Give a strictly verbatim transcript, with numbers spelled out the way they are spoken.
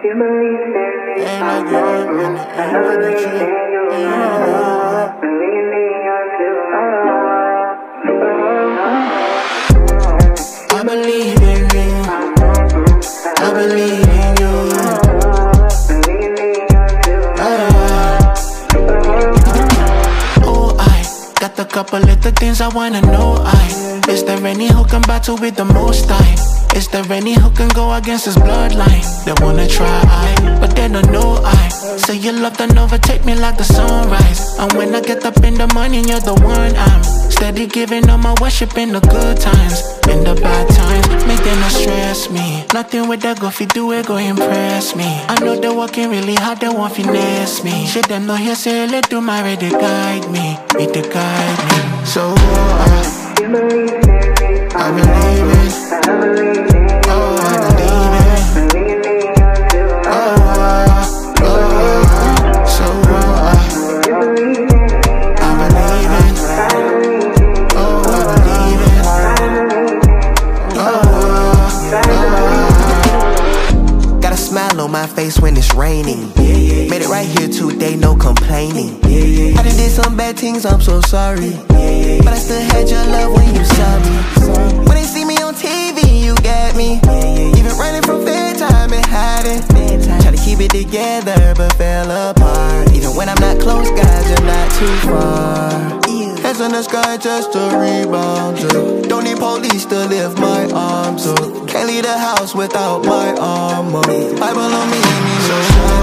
Ain't no good when it ain't with you. I believe in you. I believe in you. Oh, I got a couple little things I wanna know. I is there any who can battle with the most I? Is there any who can go against his bloodline? They wanna try, I, but they don't know I. Say your love don't overtake me like the sunrise. And when I get up in the morning, you're the one I'm steady giving all my worship in the good times. In the bad times, make them not stress me. Nothing with that go fi do it, go impress me. I know they're working really hard, they want finesse me. Shit, them no here say, let do my way, they guide me. It they guide me. So, uh, I believe it. Oh, I believe it. Oh, uh, oh, so uh, I believe it. Oh, I believe it. Oh, uh, got a smile on my face when it's raining. Made it right here today, no complaining. I done did some bad things, I'm so sorry. But I still had your love when you saw me. When they see me on T V, you got me. Even running from bedtime and hiding. Try to keep it together, but fell apart. Even when I'm not close, guys, you're not too far. Hands in the sky just to rebound to. Don't need police to lift my arms up. Can't leave the house without my armor. Bible on me, me so shine.